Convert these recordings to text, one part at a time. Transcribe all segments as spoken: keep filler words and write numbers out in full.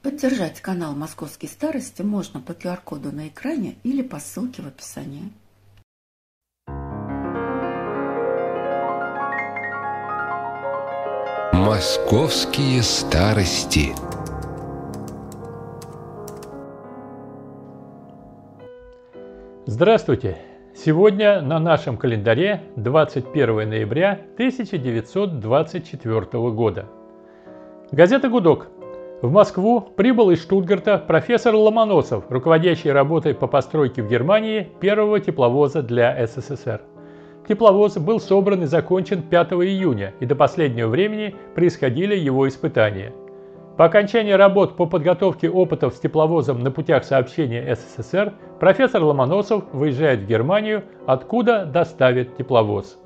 Поддержать канал «Московские старости» можно по ку ар коду на экране или по ссылке в описании. Московские старости. Здравствуйте! Сегодня на нашем календаре двадцать первое ноября тысяча девятьсот двадцать четвёртого года. Газета «Гудок». В Москву прибыл из Штутгарта профессор Ломоносов, руководящий работой по постройке в Германии первого тепловоза для эс эс эс эр. Тепловоз был собран и закончен пятого июня, и до последнего времени происходили его испытания. По окончании работ по подготовке опытов с тепловозом на путях сообщения эс эс эс эр профессор Ломоносов выезжает в Германию, откуда доставит тепловоз.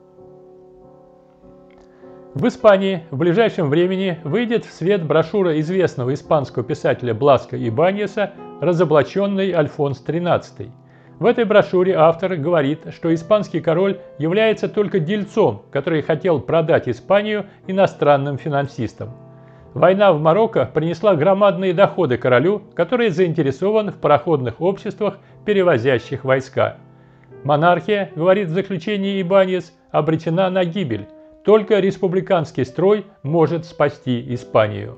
В Испании в ближайшем времени выйдет в свет брошюра известного испанского писателя Бласко Ибаньеса «Разоблаченный Альфонс тринадцатый». В этой брошюре автор говорит, что испанский король является только дельцом, который хотел продать Испанию иностранным финансистам. Война в Марокко принесла громадные доходы королю, который заинтересован в пароходных обществах, перевозящих войска. Монархия, говорит в заключении Ибаньес, обречена на гибель. Только республиканский строй может спасти Испанию.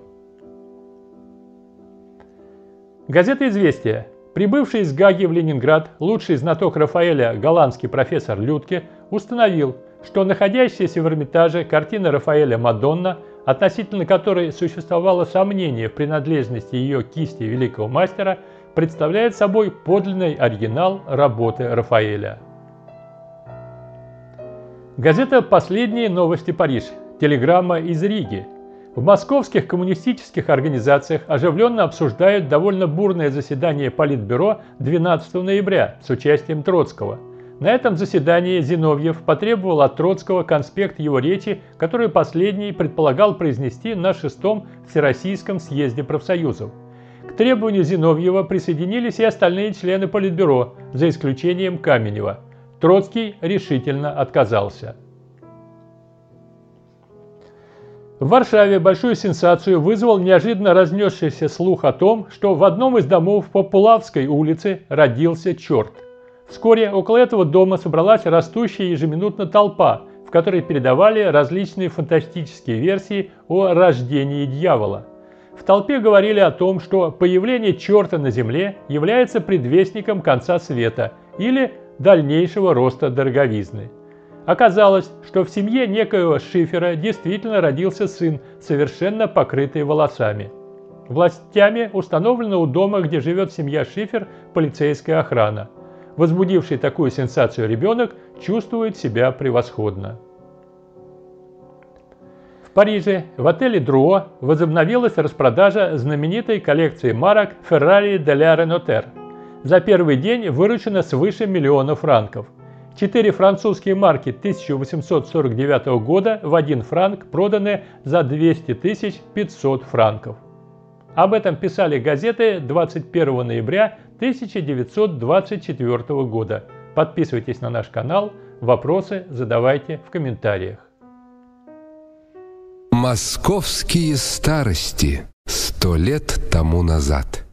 Газета «Известия». Прибывший из Гаги в Ленинград лучший знаток Рафаэля голландский профессор Людке установил, что находящаяся в Эрмитаже картина Рафаэля «Мадонна», относительно которой существовало сомнение в принадлежности ее кисти великого мастера, представляет собой подлинный оригинал работы Рафаэля. Газета «Последние новости Париж». Телеграмма из Риги. В московских коммунистических организациях оживленно обсуждают довольно бурное заседание Политбюро двенадцатого ноября с участием Троцкого. На этом заседании Зиновьев потребовал от Троцкого конспект его речи, которую последний предполагал произнести на шестом Всероссийском съезде профсоюзов. К требованию Зиновьева присоединились и остальные члены Политбюро, за исключением Каменева. Троцкий решительно отказался. В Варшаве большую сенсацию вызвал неожиданно разнесшийся слух о том, что в одном из домов по Пулавской улице родился черт. Вскоре около этого дома собралась растущая ежеминутно толпа, в которой передавали различные фантастические версии о рождении дьявола. В толпе говорили о том, что появление черта на земле является предвестником конца света или дальнейшего роста дороговизны. Оказалось, что в семье некоего Шифера действительно родился сын, совершенно покрытый волосами. Властями установлена у дома, где живет семья Шифер, полицейская охрана. Возбудивший такую сенсацию ребенок чувствует себя превосходно. В Париже в отеле Друо возобновилась распродажа знаменитой коллекции марок Ferrari de la Renoter. За первый день выручено свыше миллиона франков. Четыре французские марки тысяча восемьсот сорок девятого года в один франк проданы за двести тысяч пятьсот франков. Об этом писали газеты двадцать первого ноября тысяча девятьсот двадцать четвёртого года. Подписывайтесь на наш канал, вопросы задавайте в комментариях. Московские старости. Сто лет тому назад.